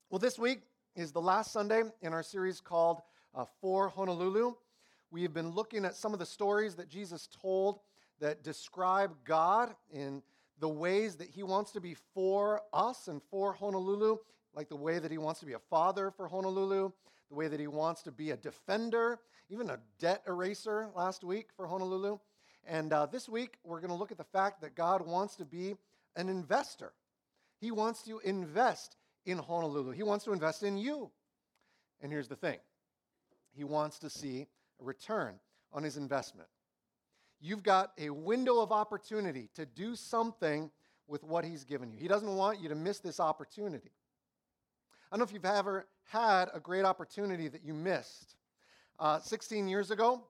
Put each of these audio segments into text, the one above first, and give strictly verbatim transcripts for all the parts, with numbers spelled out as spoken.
Well, this week is the last Sunday in our series called uh, For Honolulu. We have been looking at some of the stories that Jesus told that describe God in the ways that he wants to be for us and for Honolulu, like the way that he wants to be a father for Honolulu, the way that he wants to be a defender, even a debt eraser last week for Honolulu. And uh, this week, we're going to look at the fact that God wants to be an investor. He wants to invest in Honolulu. He wants to invest in you. And here's the thing. He wants to see a return on his investment. You've got a window of opportunity to do something with what he's given you. He doesn't want you to miss this opportunity. I don't know if you've ever had a great opportunity that you missed. Uh, sixteen years ago,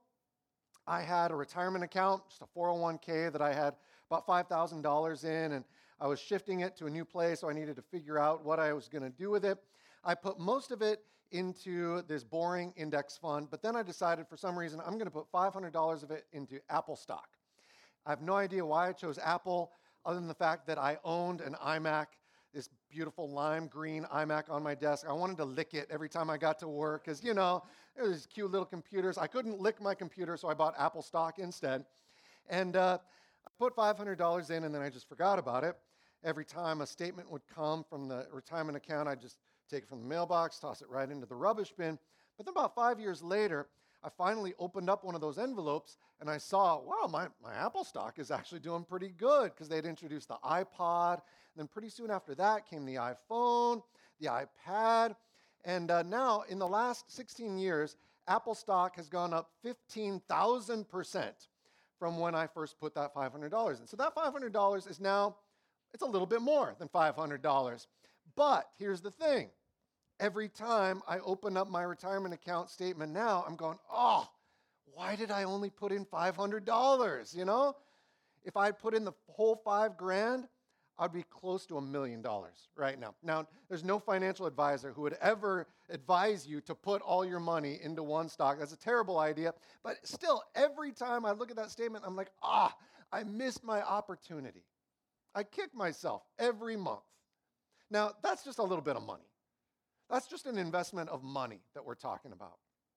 I had a retirement account, just a four oh one k that I had about five thousand dollars in, and I was shifting it to a new place, so I needed to figure out what I was going to do with it. I put most of it into this boring index fund, but then I decided for some reason I'm going to put five hundred dollars of it into Apple stock. I have no idea why I chose Apple, other than the fact that I owned an iMac, this beautiful lime green iMac on my desk. I wanted to lick it every time I got to work because, you know, it was cute little computers. I couldn't lick my computer, so I bought Apple stock instead. And uh, I put five hundred dollars in, and then I just forgot about it. Every time a statement would come from the retirement account, I'd just take it from the mailbox, toss it right into the rubbish bin. But then about five years later, I finally opened up one of those envelopes, and I saw, wow, my, my Apple stock is actually doing pretty good because they'd introduced the iPod. And then pretty soon after that came the iPhone, the iPad. And uh, now, in the last sixteen years, Apple stock has gone up fifteen thousand percent from when I first put that five hundred dollars in. So that five hundred dollars is now, it's a little bit more than five hundred dollars. But here's the thing. Every time I open up my retirement account statement now, I'm going, oh, why did I only put in five hundred dollars, you know? If I put in the whole five grand, I'd be close to a million dollars right now. Now, there's no financial advisor who would ever advise you to put all your money into one stock. That's a terrible idea. But still, every time I look at that statement, I'm like, ah, I missed my opportunity. I kick myself every month. Now, that's just a little bit of money. That's just an investment of money that we're talking about.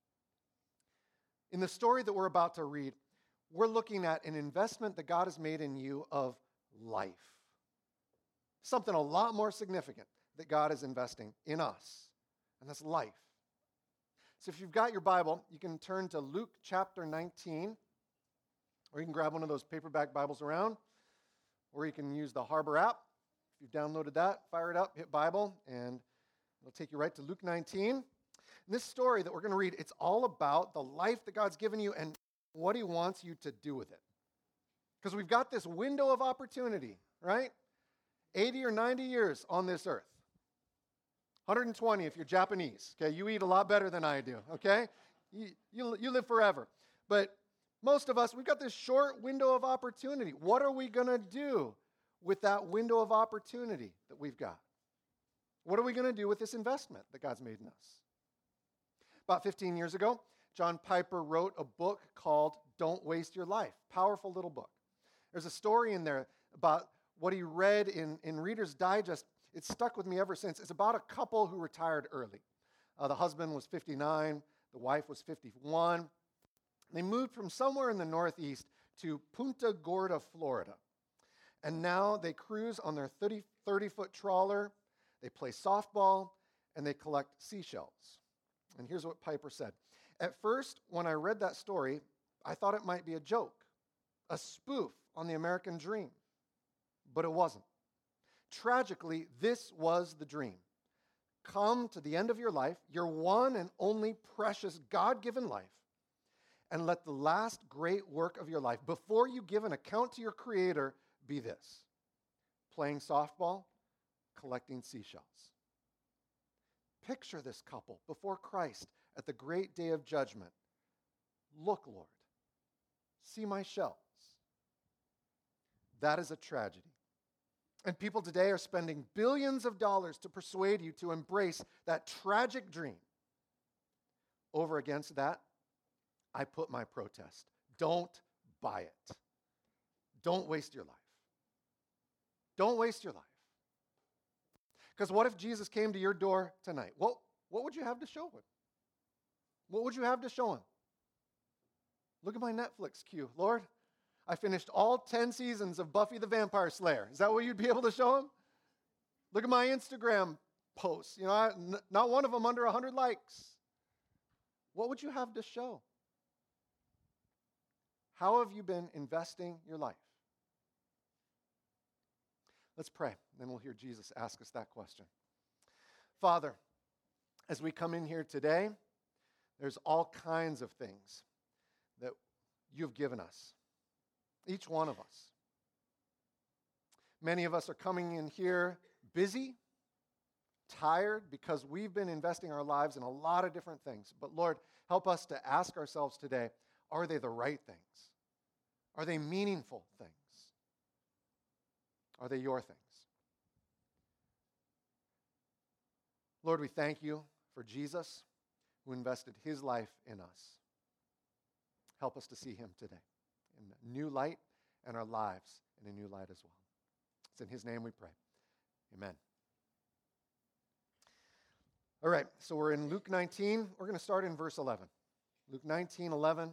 In the story that we're about to read, we're looking at an investment that God has made in you of life. Something a lot more significant that God is investing in us, and that's life. So if you've got your Bible, you can turn to Luke chapter nineteen, or you can grab one of those paperback Bibles around, or you can use the Harbor app. If you've downloaded that, fire it up, hit Bible, and it'll take you right to Luke nineteen. And this story that we're going to read, it's all about the life that God's given you and what he wants you to do with it. Because we've got this window of opportunity, right? eighty or ninety years on this earth. one hundred twenty if you're Japanese. Okay, you eat a lot better than I do, okay? You, you, you live forever. But most of us, we've got this short window of opportunity. What are we going to do with that window of opportunity that we've got? What are we going to do with this investment that God's made in us? About fifteen years ago, John Piper wrote a book called Don't Waste Your Life. Powerful little book. There's a story in there about what he read in, in Reader's Digest. It's stuck with me ever since. It's about a couple who retired early. Uh, the husband was fifty-nine. The wife was fifty-one. They moved from somewhere in the Northeast to Punta Gorda, Florida. And now they cruise on their thirty-foot trawler. They play softball, and they collect seashells. And here's what Piper said. At first, when I read that story, I thought it might be a joke, a spoof on the American dream. But it wasn't. Tragically, this was the dream. Come to the end of your life, your one and only precious God-given life, and let the last great work of your life, before you give an account to your Creator, be this: playing softball, collecting seashells. Picture this couple before Christ at the great day of judgment. Look, Lord, see my shells. That is a tragedy. And people today are spending billions of dollars to persuade you to embrace that tragic dream. Over against that, I put my protest. Don't buy it. Don't waste your life. Don't waste your life. Because what if Jesus came to your door tonight? What, what would you have to show him? What would you have to show him? Look at my Netflix queue. Lord, I finished all ten seasons of Buffy the Vampire Slayer. Is that what you'd be able to show him? Look at my Instagram posts. You know, I, n- not one of them under one hundred likes. What would you have to show? How have you been investing your life? Let's pray, then we'll hear Jesus ask us that question. Father, as we come in here today, there's all kinds of things that you've given us, each one of us. Many of us are coming in here busy, tired, because we've been investing our lives in a lot of different things. But Lord, help us to ask ourselves today, are they the right things? Are they meaningful things? Are they your things? Lord, we thank you for Jesus, who invested his life in us. Help us to see him today in a new light and our lives in a new light as well. It's in his name we pray. Amen. All right, so we're in Luke nineteen. We're going to start in verse eleven. Luke nineteen, eleven.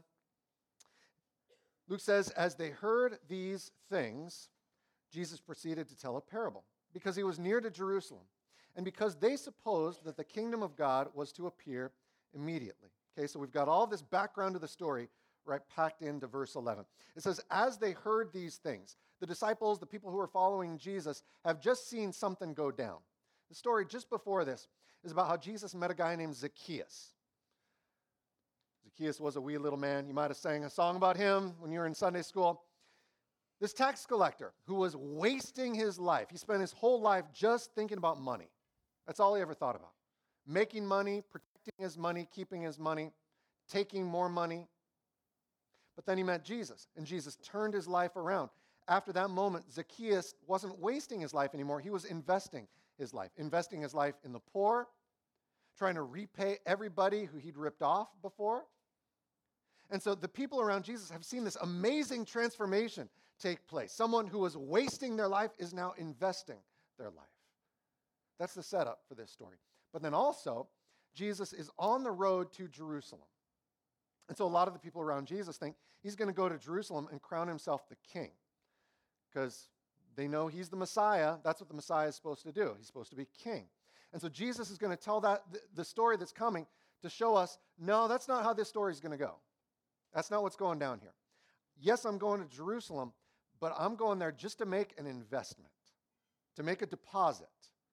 Luke says, as they heard these things, Jesus proceeded to tell a parable, because he was near to Jerusalem, and because they supposed that the kingdom of God was to appear immediately. Okay, so we've got all this background to the story right packed into verse eleven. It says, as they heard these things, the disciples, the people who are following Jesus, have just seen something go down. The story just before this is about how Jesus met a guy named Zacchaeus. Zacchaeus was a wee little man. You might have sang a song about him when you were in Sunday school. This tax collector who was wasting his life. He spent his whole life just thinking about money. That's all he ever thought about. Making money, protecting his money, keeping his money, taking more money. But then he met Jesus, and Jesus turned his life around. After that moment, Zacchaeus wasn't wasting his life anymore. He was investing his life, investing his life in the poor, trying to repay everybody who he'd ripped off before. And so the people around Jesus have seen this amazing transformation take place. Someone who was wasting their life is now investing their life. That's the setup for this story. But then also, Jesus is on the road to Jerusalem. And so a lot of the people around Jesus think he's going to go to Jerusalem and crown himself the king, because they know he's the Messiah. That's what the Messiah is supposed to do. He's supposed to be king. And so Jesus is going to tell that the story that's coming to show us, no, that's not how this story is going to go. That's not what's going down here. Yes, I'm going to Jerusalem, but I'm going there just to make an investment, to make a deposit.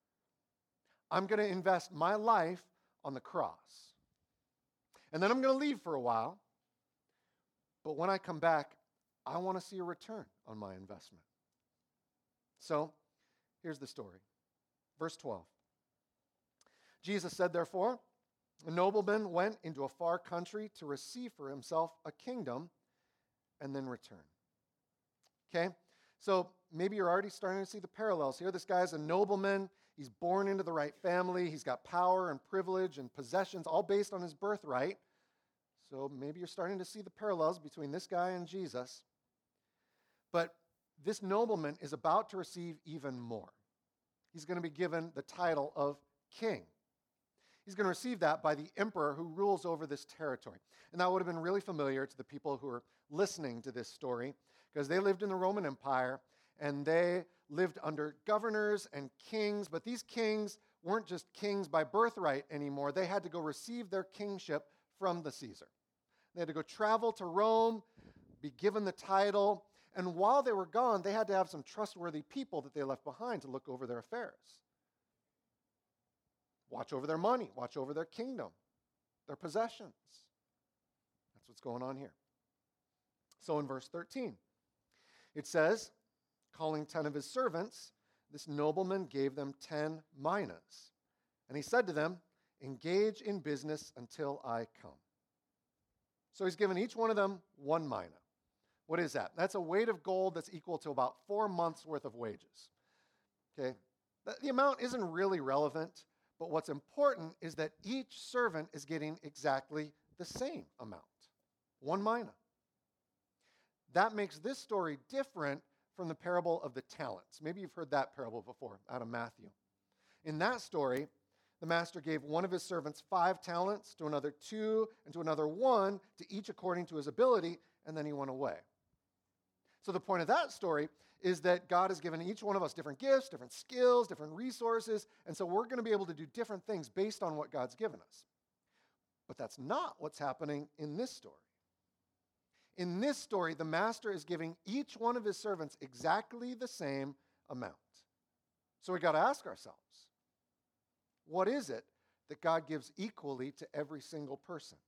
I'm going to invest my life on the cross. And then I'm going to leave for a while. But when I come back, I want to see a return on my investment. So, here's the story. Verse twelve. Jesus said, therefore, a nobleman went into a far country to receive for himself a kingdom and then return. Okay? So maybe you're already starting to see the parallels here. This guy's a nobleman. He's born into the right family. He's got power and privilege and possessions, all based on his birthright. So maybe you're starting to see the parallels between this guy and Jesus. But this nobleman is about to receive even more. He's going to be given the title of king. He's going to receive that by the emperor who rules over this territory. And that would have been really familiar to the people who are listening to this story, because they lived in the Roman Empire, and they lived under governors and kings, but these kings weren't just kings by birthright anymore. They had to go receive their kingship from the Caesar. They had to go travel to Rome, be given the title, and while they were gone, they had to have some trustworthy people that they left behind to look over their affairs. Watch over their money, watch over their kingdom, their possessions. That's what's going on here. So in verse thirteen, it says, calling ten of his servants, this nobleman gave them ten minas. And he said to them, engage in business until I come. So he's given each one of them one mina. What is that? That's a weight of gold that's equal to about four months' worth of wages. Okay? The amount isn't really relevant, but what's important is that each servant is getting exactly the same amount, one mina. That makes this story different from the parable of the talents. Maybe you've heard that parable before out of Matthew. In that story, the master gave one of his servants five talents, to another two, and to another one, to each according to his ability, and then he went away. So the point of that story is that God has given each one of us different gifts, different skills, different resources, and so we're going to be able to do different things based on what God's given us. But that's not what's happening in this story. In this story, the master is giving each one of his servants exactly the same amount. So we got to ask ourselves, what is it that God gives equally to every single person?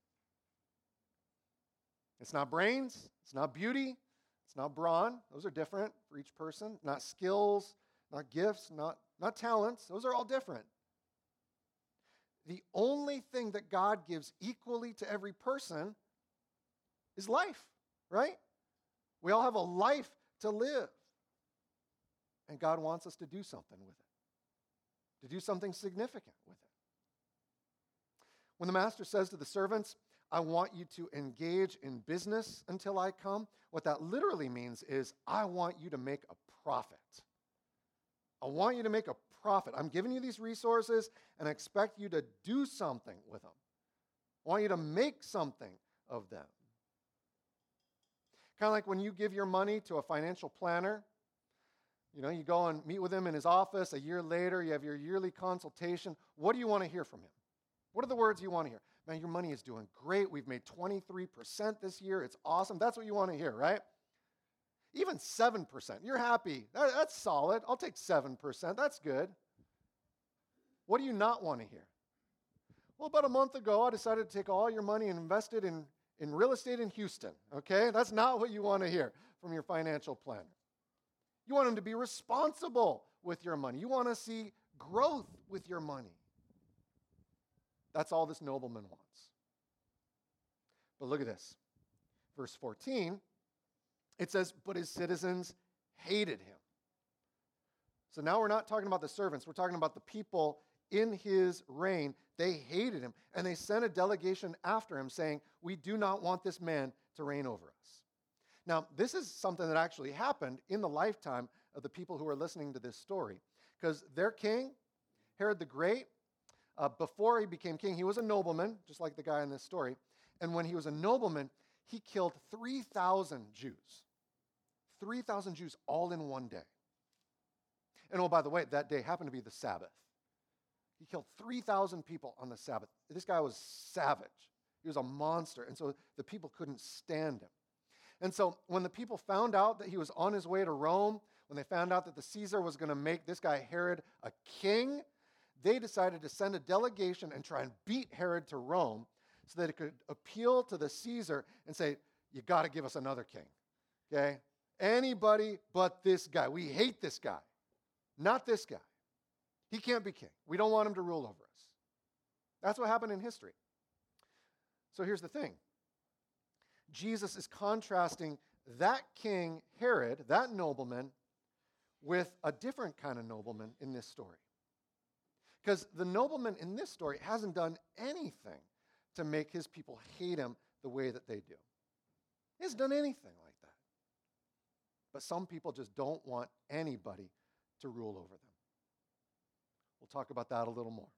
It's not brains, it's not beauty, it's not brawn. Those are different for each person. Not skills, not gifts, not, not talents. Those are all different. The only thing that God gives equally to every person is life, right? We all have a life to live. And God wants us to do something with it, to do something significant with it. When the master says to the servants, I want you to engage in business until I come, what that literally means is, I want you to make a profit. I want you to make a profit. I'm giving you these resources, and I expect you to do something with them. I want you to make something of them. Kind of like when you give your money to a financial planner. You know, you go and meet with him in his office. A year later, you have your yearly consultation. What do you want to hear from him? What are the words you want to hear? Man, your money is doing great. We've made twenty-three percent this year. It's awesome. That's what you want to hear, right? Even seven percent. You're happy. That, that's solid. I'll take seven percent. That's good. What do you not want to hear? Well, about a month ago, I decided to take all your money and invest it in, in real estate in Houston, okay? That's not what you want to hear from your financial planner. You want him to be responsible with your money. You want to see growth with your money. That's all this nobleman wants. But look at this. Verse fourteen, it says, but his citizens hated him. So now we're not talking about the servants. We're talking about the people in his reign. They hated him, and they sent a delegation after him saying, we do not want this man to reign over us. Now, this is something that actually happened in the lifetime of the people who are listening to this story, because their king, Herod the Great, uh, before he became king, he was a nobleman, just like the guy in this story. And when he was a nobleman, he killed three thousand Jews. three thousand Jews all in one day. And oh, by the way, that day happened to be the Sabbath. He killed three thousand people on the Sabbath. This guy was savage. He was a monster. And so the people couldn't stand him. And so when the people found out that he was on his way to Rome, when they found out that the Caesar was going to make this guy Herod a king, they decided to send a delegation and try and beat Herod to Rome so that it could appeal to the Caesar and say, you got to give us another king, okay? Anybody but this guy. We hate this guy, not this guy. He can't be king. We don't want him to rule over us. That's what happened in history. So here's the thing. Jesus is contrasting that king, Herod, that nobleman, with a different kind of nobleman in this story. Because the nobleman in this story hasn't done anything to make his people hate him the way that they do. He hasn't done anything like that. But some people just don't want anybody to rule over them. We'll talk about that a little more.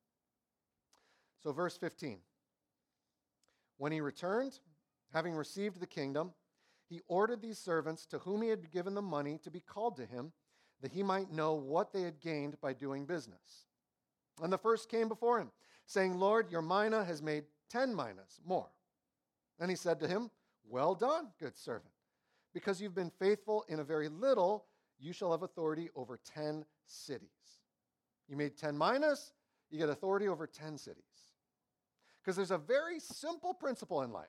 So verse fifteen. When he returned, having received the kingdom, he ordered these servants to whom he had given the money to be called to him, that he might know what they had gained by doing business. And the first came before him, saying, Lord, your mina has made ten minas more. And he said to him, well done, good servant. Because you've been faithful in a very little, you shall have authority over ten cities. You made ten minas, you get authority over ten cities. Because there's a very simple principle in life.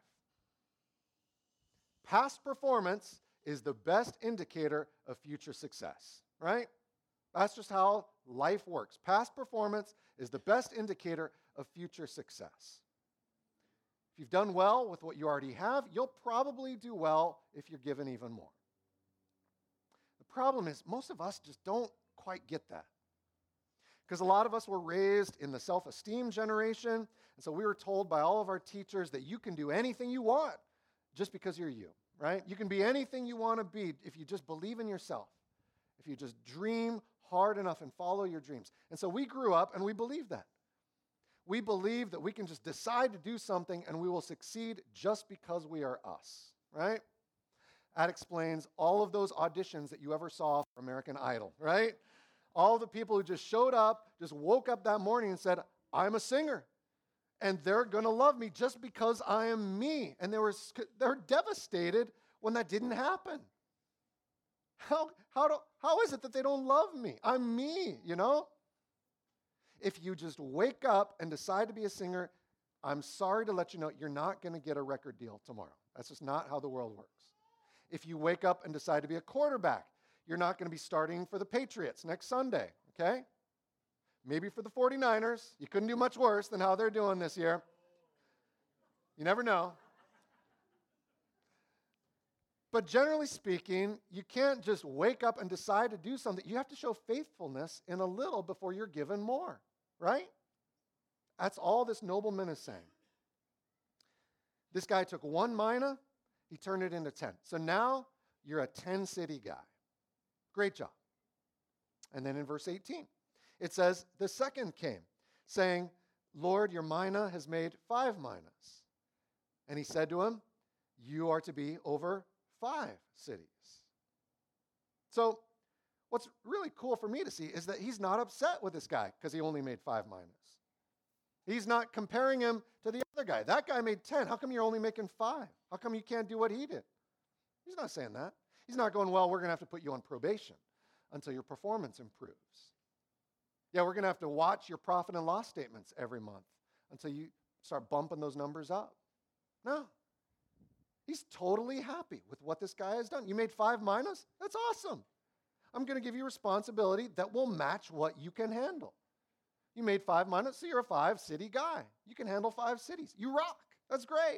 Past performance is the best indicator of future success, right? That's just how life works. Past performance is the best indicator of future success. If you've done well with what you already have, you'll probably do well if you're given even more. The problem is most of us just don't quite get that. Because a lot of us were raised in the self-esteem generation, and so we were told by all of our teachers that you can do anything you want just because you're you, right? You can be anything you want to be if you just believe in yourself, if you just dream hard enough and follow your dreams. And so we grew up and we believed that. We believe that we can just decide to do something and we will succeed just because we are us, right? That explains all of those auditions that you ever saw for American Idol, right? All the people who just showed up, just woke up that morning and said, I'm a singer. And they're going to love me just because I am me. And they were, they were devastated when that didn't happen. How, how, do, how is it that they don't love me? I'm me, you know? If you just wake up and decide to be a singer, I'm sorry to let you know, you're not going to get a record deal tomorrow. That's just not how the world works. If you wake up and decide to be a quarterback, you're not going to be starting for the Patriots next Sunday, okay? Maybe for the forty-niners. You couldn't do much worse than how they're doing this year. You never know. But generally speaking, you can't just wake up and decide to do something. You have to show faithfulness in a little before you're given more, right? That's all this nobleman is saying. This guy took one mina, he turned it into ten. So now you're a ten-city guy. Great job. And then in verse eighteen, it says, the second came, saying, Lord, your mina has made five minas. And he said to him, you are to be over five cities. So what's really cool for me to see is that he's not upset with this guy because he only made five minas. He's not comparing him to the other guy. That guy made ten. How come you're only making five? How come you can't do what he did? He's not saying that. He's not going, well, we're going to have to put you on probation until your performance improves. Yeah, we're going to have to watch your profit and loss statements every month until you start bumping those numbers up. No. He's totally happy with what this guy has done. You made five minas? That's awesome. I'm going to give you responsibility that will match what you can handle. You made five minas, so you're a five-city guy. You can handle five cities. You rock. That's great.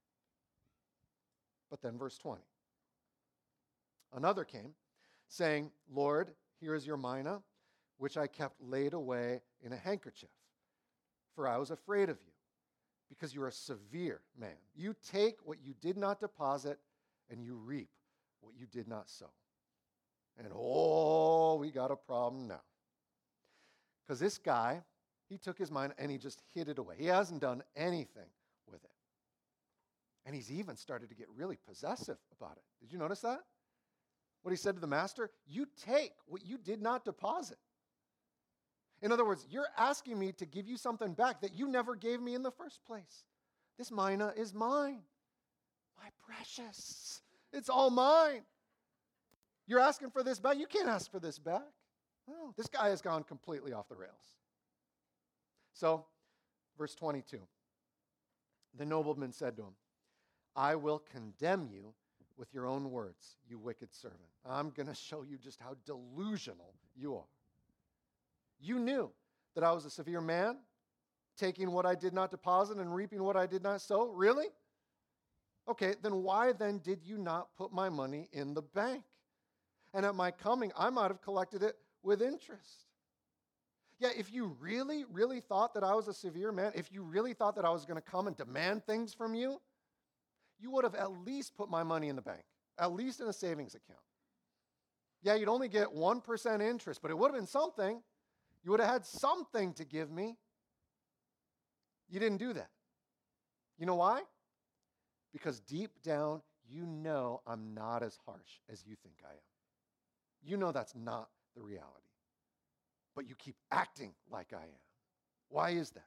But then verse twenty. Another came, saying, Lord, here is your mina, which I kept laid away in a handkerchief, for I was afraid of you, because you are a severe man. You take what you did not deposit, and you reap what you did not sow. And oh, we got a problem now. Because this guy, he took his mina and he just hid it away. He hasn't done anything with it. And he's even started to get really possessive about it. Did you notice that? What he said to the master, you take what you did not deposit. In other words, you're asking me to give you something back that you never gave me in the first place. This mina is mine. My precious. It's all mine. You're asking for this back? You can't ask for this back. Oh, this guy has gone completely off the rails. So, verse twenty-two. The nobleman said to him, I will condemn you with your own words, you wicked servant. I'm going to show you just how delusional you are. You knew that I was a severe man, taking what I did not deposit and reaping what I did not sow? Really? Okay, then why then did you not put my money in the bank? And at my coming, I might have collected it with interest. Yeah, if you really, really thought that I was a severe man, if you really thought that I was going to come and demand things from you, you would have at least put my money in the bank, at least in a savings account. Yeah, you'd only get one percent interest, but it would have been something. You would have had something to give me. You didn't do that. You know why? Because deep down, you know I'm not as harsh as you think I am. You know that's not the reality. But you keep acting like I am. Why is that?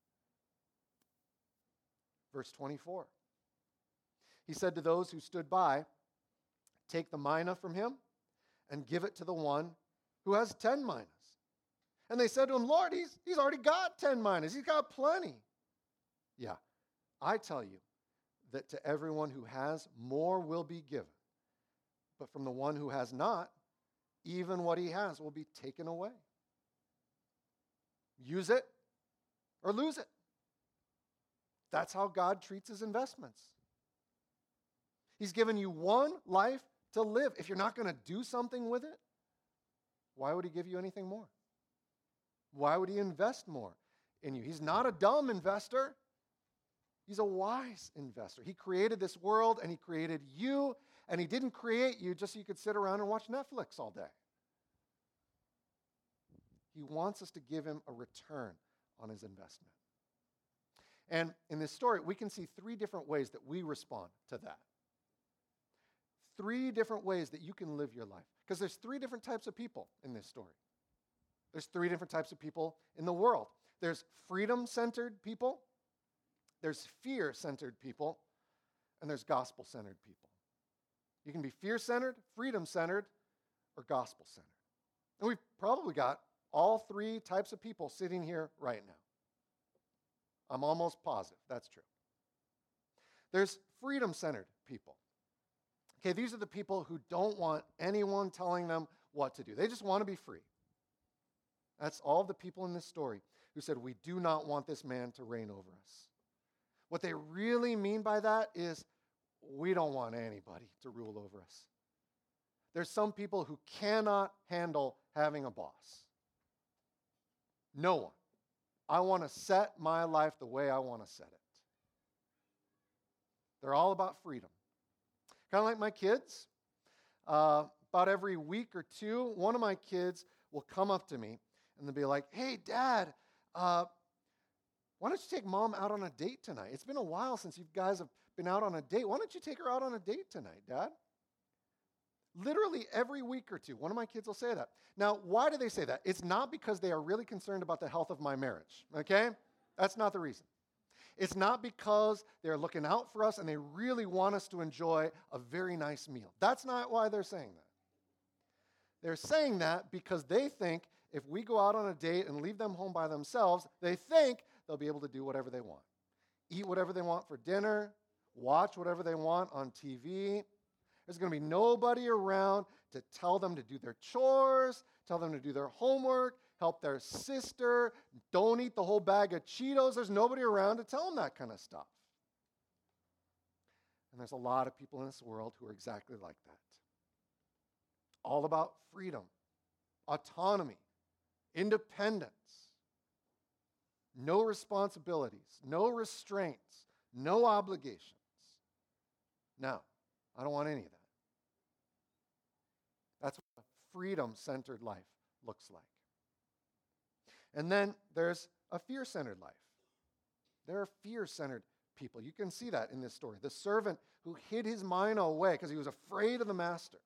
Verse twenty-four. He said to those who stood by, take the mina from him and give it to the one who has ten minas. And they said to him, Lord, he's, he's already got ten minas. He's got plenty. Yeah, I tell you that to everyone who has, more will be given. But from the one who has not, even what he has will be taken away. Use it or lose it. That's how God treats his investments. He's given you one life to live. If you're not going to do something with it, why would he give you anything more? Why would he invest more in you? He's not a dumb investor. He's a wise investor. He created this world and he created you, and he didn't create you just so you could sit around and watch Netflix all day. he wants us to give him a return on his investment. And in this story, we can see three different ways that we respond to that. Three different ways that you can live your life. Because there's three different types of people in this story. There's three different types of people in the world. There's freedom-centered people, there's fear-centered people, and there's gospel-centered people. You can be fear-centered, freedom-centered, or gospel-centered. And we've probably got all three types of people sitting here right now. I'm almost positive that's true. There's freedom-centered people. Okay, these are the people who don't want anyone telling them what to do. They just want to be free. That's all the people in this story who said, we do not want this man to reign over us. What they really mean by that is, we don't want anybody to rule over us. There's some people who cannot handle having a boss. No one. I want to set my life the way I want to set it. They're all about freedom. Kind of like my kids. Uh, about every week or two, one of my kids will come up to me and they'll be like, hey, Dad, uh, why don't you take Mom out on a date tonight? It's been a while since you guys have been out on a date. Why don't you take her out on a date tonight, Dad? Literally every week or two, one of my kids will say that. Now, why do they say that? It's not because they are really concerned about the health of my marriage, okay? That's not the reason. It's not because they're looking out for us and they really want us to enjoy a very nice meal. That's not why they're saying that. They're saying that because they think if we go out on a date and leave them home by themselves, they think they'll be able to do whatever they want. Eat whatever they want for dinner, watch whatever they want on T V. There's going to be nobody around to tell them to do their chores, tell them to do their homework, help their sister, don't eat the whole bag of Cheetos. There's nobody around to tell them that kind of stuff. And there's a lot of people in this world who are exactly like that. All about freedom, autonomy, independence, no responsibilities, no restraints, no obligations. No, I don't want any of that. That's what a freedom-centered life looks like. And then there's a fear-centered life. There are fear-centered people. You can see that in this story. The servant who hid his mina away because he was afraid of the master.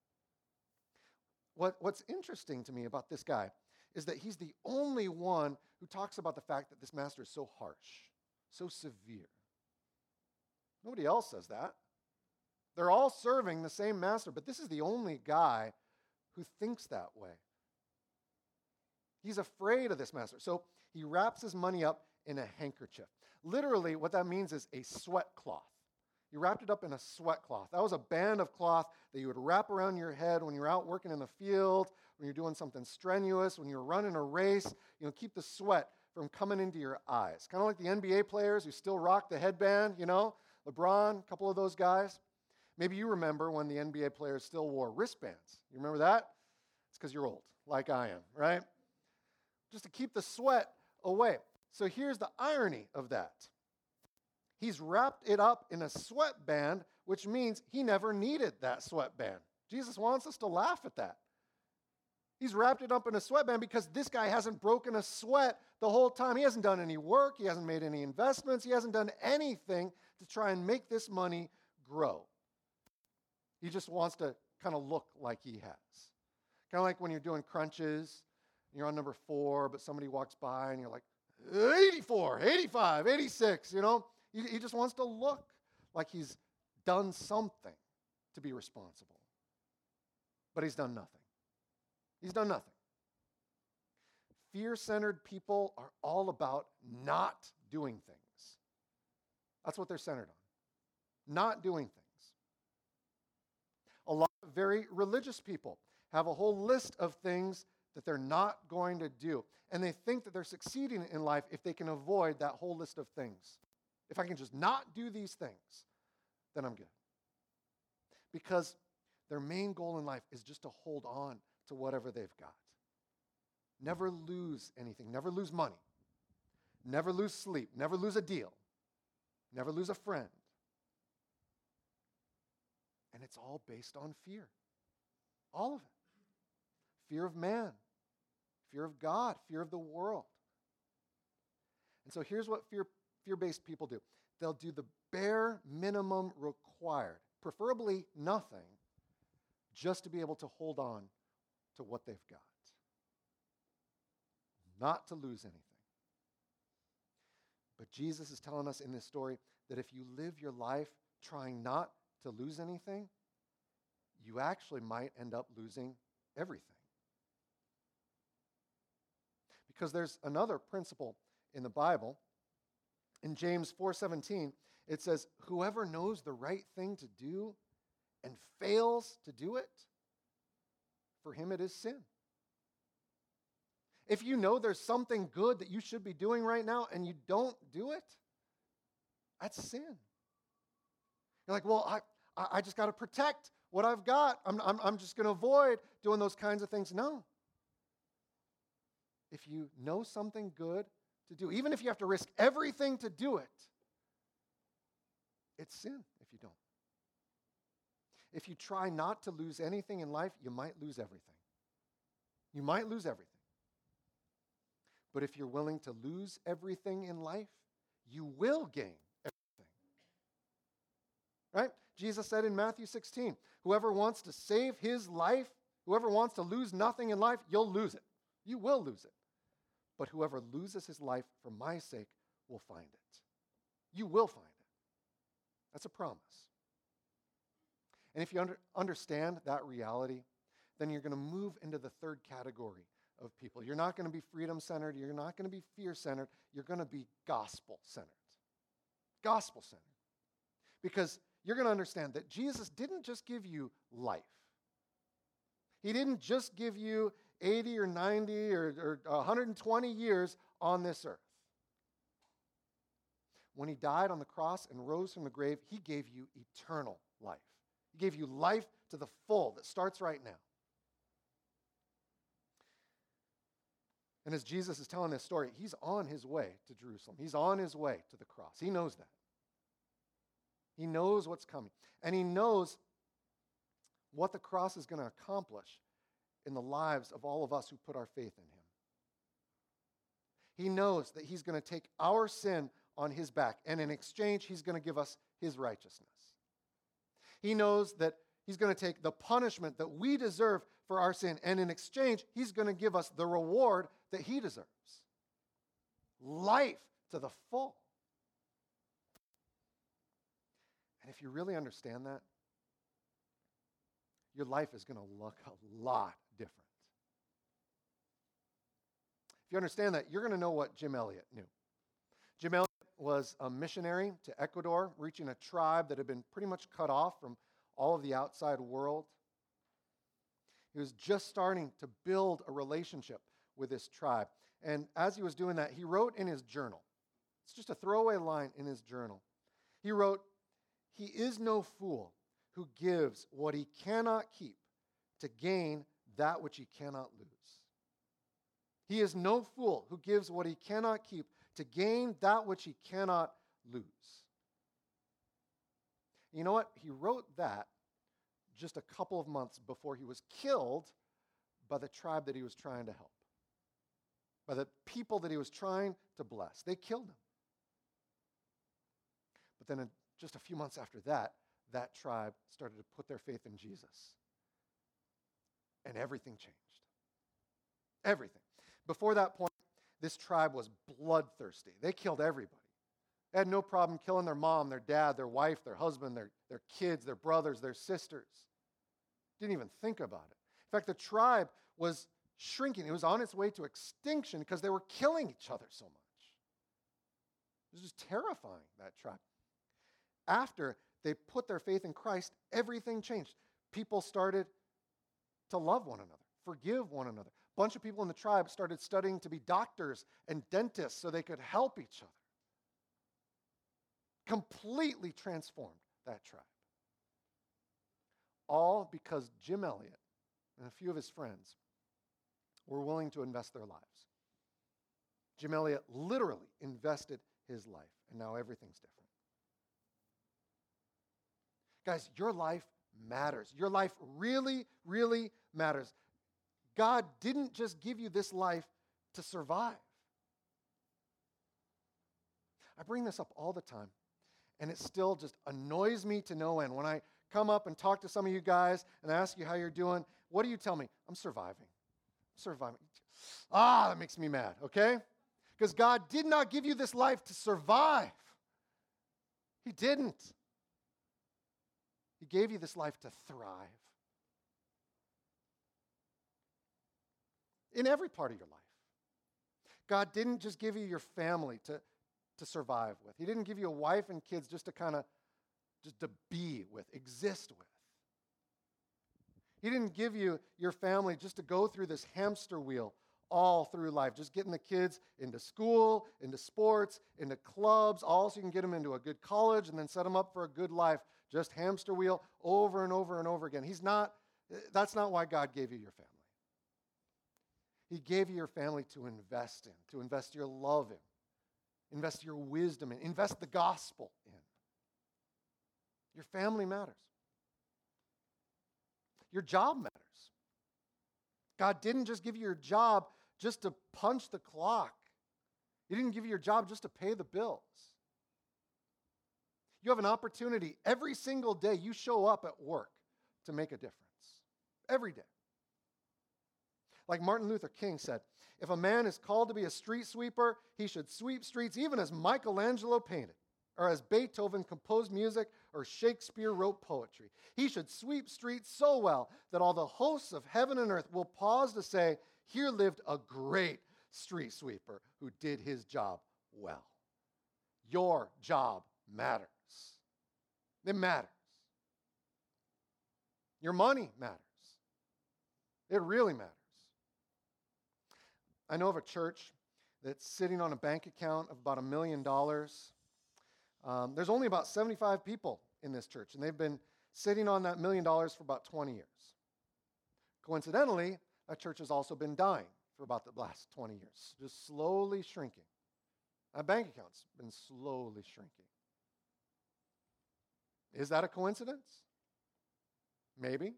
What, what's interesting to me about this guy is that he's the only one who talks about the fact that this master is so harsh, so severe. Nobody else says that. They're all serving the same master, but this is the only guy who thinks that way. He's afraid of this master. So he wraps his money up in a handkerchief. Literally, what that means is a sweat cloth. He wrapped it up in a sweat cloth. That was a band of cloth that you would wrap around your head when you're out working in the field, when you're doing something strenuous, when you're running a race. You know, keep the sweat from coming into your eyes. Kind of like the N B A players who still rock the headband, you know, LeBron, a couple of those guys. Maybe you remember when the N B A players still wore wristbands. You remember that? It's because you're old, like I am, right? Just to keep the sweat away. So here's the irony of that. He's wrapped it up in a sweatband, which means he never needed that sweatband. Jesus wants us to laugh at that. He's wrapped it up in a sweatband because this guy hasn't broken a sweat the whole time. He hasn't done any work. He hasn't made any investments. He hasn't done anything to try and make this money grow. He just wants to kind of look like he has. Kind of like when you're doing crunches, you're on number four, but somebody walks by and you're like, eighty-four, eighty-five, eighty-six, you know? He, he just wants to look like he's done something to be responsible. But he's done nothing. He's done nothing. Fear-centered people are all about not doing things. That's what they're centered on. Not doing things. A lot of very religious people have a whole list of things that they're not going to do. And they think that they're succeeding in life if they can avoid that whole list of things. If I can just not do these things, then I'm good. Because their main goal in life is just to hold on to whatever they've got. Never lose anything. Never lose money. Never lose sleep. Never lose a deal. Never lose a friend. And it's all based on fear. All of it. Fear of man. fear of God, fear of the world. And so here's what fear, fear-based people do. They'll do the bare minimum required, preferably nothing, just to be able to hold on to what they've got. Not to lose anything. But Jesus is telling us in this story that if you live your life trying not to lose anything, you actually might end up losing everything. Because there's another principle in the Bible. In James four seventeen, it says, whoever knows the right thing to do and fails to do it, for him it is sin. If you know there's something good that you should be doing right now and you don't do it, that's sin. You're like, well, I, I just got to protect what I've got. I'm, I'm, I'm just going to avoid doing those kinds of things. No. If you know something good to do, even if you have to risk everything to do it, it's sin if you don't. If you try not to lose anything in life, you might lose everything. You might lose everything. But if you're willing to lose everything in life, you will gain everything. Right? Jesus said in Matthew sixteen, whoever wants to save his life, whoever wants to lose nothing in life, you'll lose it. You will lose it. But whoever loses his life for my sake will find it. You will find it. That's a promise. And if you under, understand that reality, then you're going to move into the third category of people. You're not going to be freedom-centered. You're not going to be fear-centered. You're going to be gospel-centered. Gospel-centered. Because you're going to understand that Jesus didn't just give you life. He didn't just give you eighty or ninety or, or one hundred twenty years on this earth. When he died on the cross and rose from the grave, he gave you eternal life. He gave you life to the full that starts right now. And as Jesus is telling this story, he's on his way to Jerusalem. He's on his way to the cross. He knows that. He knows what's coming. And he knows what the cross is going to accomplish in the lives of all of us who put our faith in him. He knows that he's going to take our sin on his back, and in exchange, he's going to give us his righteousness. He knows that he's going to take the punishment that we deserve for our sin, and in exchange, he's going to give us the reward that he deserves. Life to the full. And if you really understand that, your life is going to look a lot different. If you understand that, you're going to know what Jim Elliot knew. Jim Elliot was a missionary to Ecuador, reaching a tribe that had been pretty much cut off from all of the outside world. He was just starting to build a relationship with this tribe. And as he was doing that, he wrote in his journal. It's just a throwaway line in his journal. He wrote, "He is no fool who gives what he cannot keep to gain that which he cannot lose." He is no fool who gives what he cannot keep to gain that which he cannot lose. You know what? He wrote that just a couple of months before he was killed by the tribe that he was trying to help, by the people that he was trying to bless. They killed him. But then in just a few months after that, that tribe started to put their faith in Jesus. And everything changed. Everything. Before that point, this tribe was bloodthirsty. They killed everybody. They had no problem killing their mom, their dad, their wife, their husband, their, their kids, their brothers, their sisters. Didn't even think about it. In fact, the tribe was shrinking. It was on its way to extinction because they were killing each other so much. It was just terrifying, that tribe. After they put their faith in Christ, everything changed. People started to love one another, forgive one another. A bunch of people in the tribe started studying to be doctors and dentists so they could help each other. Completely transformed that tribe. All because Jim Elliot and a few of his friends were willing to invest their lives. Jim Elliot literally invested his life, and now everything's different. Guys, your life matters. Your life really, really matters. God didn't just give you this life to survive. I bring this up all the time, and it still just annoys me to no end. When I come up and talk to some of you guys and ask you how you're doing, what do you tell me? I'm surviving. I'm surviving. Ah, that makes me mad, okay? Because God did not give you this life to survive. He didn't. He gave you this life to thrive. In every part of your life. God didn't just give you your family to, to survive with. He didn't give you a wife and kids just to kind of, just to be with, exist with. He didn't give you your family just to go through this hamster wheel all through life, just getting the kids into school, into sports, into clubs, all so you can get them into a good college and then set them up for a good life, just hamster wheel over and over and over again. He's not, that's not why God gave you your family. He gave you your family to invest in, to invest your love in, invest your wisdom in, invest the gospel in. Your family matters. Your job matters. God didn't just give you your job just to punch the clock. He didn't give you your job just to pay the bills. You have an opportunity every single day you show up at work to make a difference. Every day. Like Martin Luther King said, if a man is called to be a street sweeper, he should sweep streets even as Michelangelo painted, or as Beethoven composed music, or Shakespeare wrote poetry. He should sweep streets so well that all the hosts of heaven and earth will pause to say, here lived a great street sweeper who did his job well. Your job matters. It matters. Your money matters. It really matters. I know of a church that's sitting on a bank account of about a million dollars. Um, there's only about seventy-five people in this church, and they've been sitting on that million dollars for about twenty years. Coincidentally, that church has also been dying for about the last twenty years, just slowly shrinking. That bank account's been slowly shrinking. Is that a coincidence? Maybe.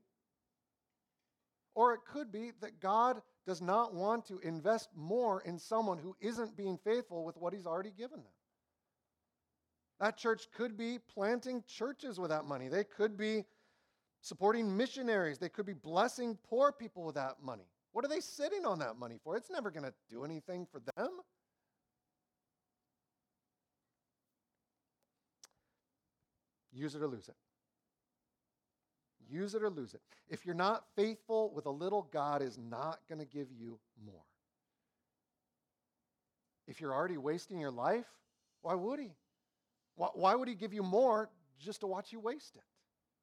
Or it could be that God does not want to invest more in someone who isn't being faithful with what he's already given them. That church could be planting churches with that money. They could be supporting missionaries. They could be blessing poor people with that money. What are they sitting on that money for? It's never going to do anything for them. Use it or lose it. Use it or lose it. If you're not faithful with a little, God is not going to give you more. If you're already wasting your life, why would he? Why, why would he give you more just to watch you waste it?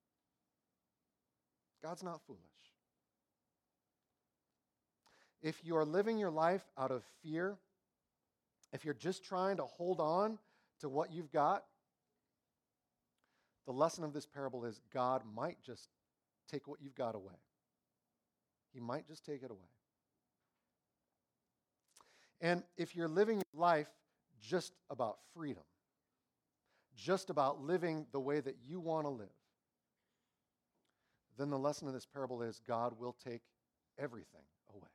God's not foolish. If you are living your life out of fear, if you're just trying to hold on to what you've got, the lesson of this parable is God might just take what you've got away. He might just take it away. And if you're living your life just about freedom, just about living the way that you want to live, then the lesson of this parable is God will take everything away.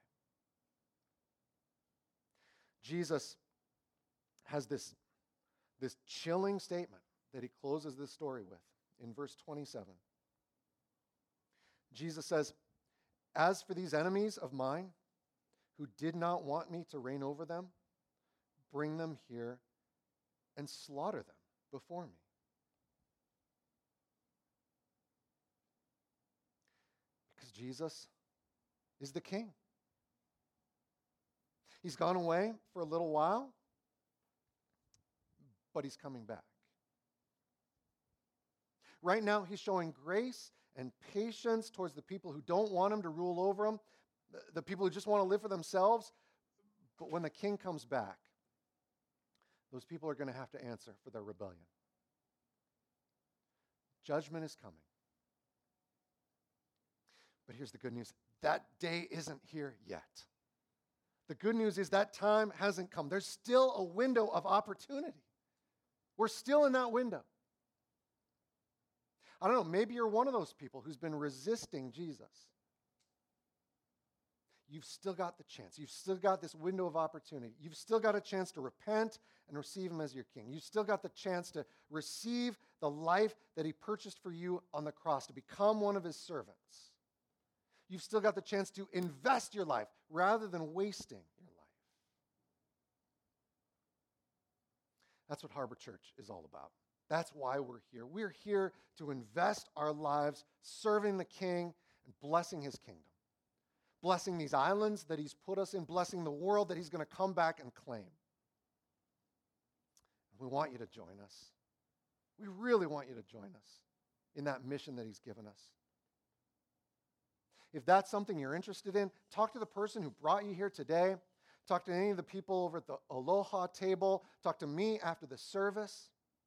Jesus has this, this chilling statement that he closes this story with in verse twenty-seven. Jesus says, as for these enemies of mine who did not want me to reign over them, bring them here and slaughter them before me. Because Jesus is the king. He's gone away for a little while, but he's coming back. Right now, he's showing grace and patience towards the people who don't want him to rule over them, the, the people who just want to live for themselves. But when the king comes back, those people are going to have to answer for their rebellion. Judgment is coming. But here's the good news. That day isn't here yet. The good news is that time hasn't come. There's still a window of opportunity. We're still in that window. I don't know, maybe you're one of those people who's been resisting Jesus. you've still got the chance. You've still got this window of opportunity. You've still got a chance to repent and receive him as your king. You've still got the chance to receive the life that he purchased for you on the cross, to become one of his servants. You've still got the chance to invest your life rather than wasting your life. That's what Harbor Church is all about. That's why we're here. We're here to invest our lives serving the King and blessing his kingdom. Blessing these islands that he's put us in, blessing the world that he's going to come back and claim. We want you to join us. We really want you to join us in that mission that he's given us. If that's something you're interested in, talk to the person who brought you here today. Talk to any of the people over at the Aloha table. Talk to me after the service.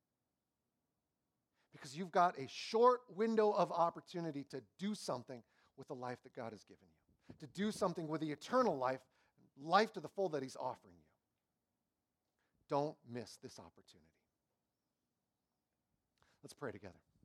Because you've got a short window of opportunity to do something with the life that God has given you. To do something with the eternal life, life to the full that he's offering you. Don't miss this opportunity. Let's pray together.